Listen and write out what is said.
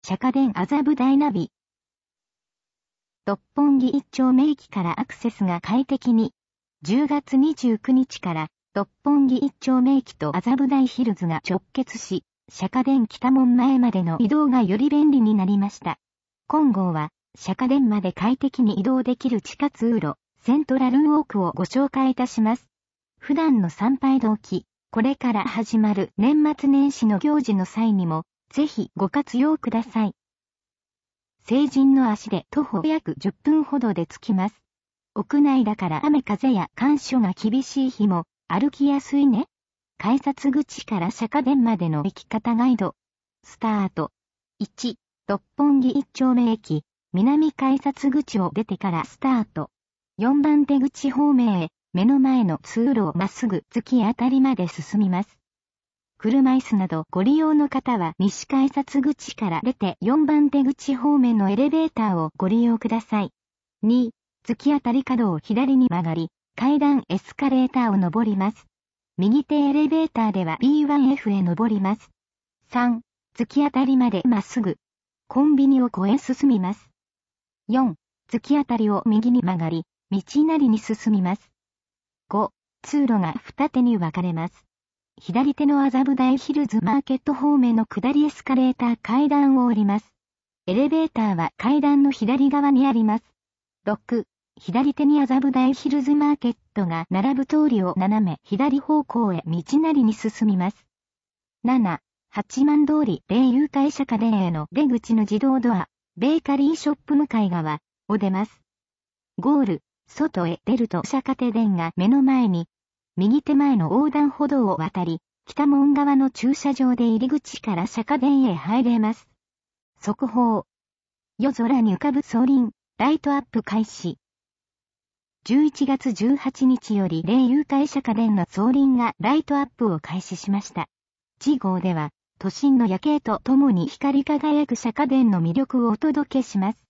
釈迦殿麻布台ナビ。六本木一丁目駅からアクセスが快適に。10月29日から六本木一丁目駅と麻布台ヒルズが直結し、釈迦殿北門前までの移動がより便利になりました。今号は、釈迦殿まで快適に移動できる地下通路、セントラルウォークをご紹介いたします。普段の参拝動機、これから始まる年末年始の行事の際にも、ぜひご活用ください。成人の足で徒歩約10分ほどで着きます。屋内だから雨風や寒暑が厳しい日も歩きやすいね。改札口から釈迦殿までの行き方ガイド。スタート。1、六本木一丁目駅、南改札口を出てからスタート。4番出口方面へ、目の前の通路をまっすぐ突き当たりまで進みます。車椅子などご利用の方は西改札口から出て4番出口方面のエレベーターをご利用ください。2、突き当たり角を左に曲がり、階段エスカレーターを上ります。右手エレベーターでは B1F へ上ります。3、突き当たりまでまっすぐ。コンビニを越え進みます。4、突き当たりを右に曲がり、道なりに進みます。5、通路が二手に分かれます。左手の麻布台ヒルズマーケット方面の下りエスカレーター階段を降ります。エレベーターは階段の左側にあります。6、左手に麻布台ヒルズマーケットが並ぶ通りを斜め左方向へ道なりに進みます。7、八幡通り霊友会釈迦殿への出口の自動ドア、ベーカリーショップ向かい側を出ます。ゴール、外へ出ると釈迦殿が目の前に、右手前の横断歩道を渡り、北門側の駐車場で入り口から釈迦殿へ入れます。速報。夜空に浮かぶ双輪、ライトアップ開始。11月18日より霊友会釈迦殿の双輪がライトアップを開始しました。次号では、都心の夜景とともに光り輝く釈迦殿の魅力をお届けします。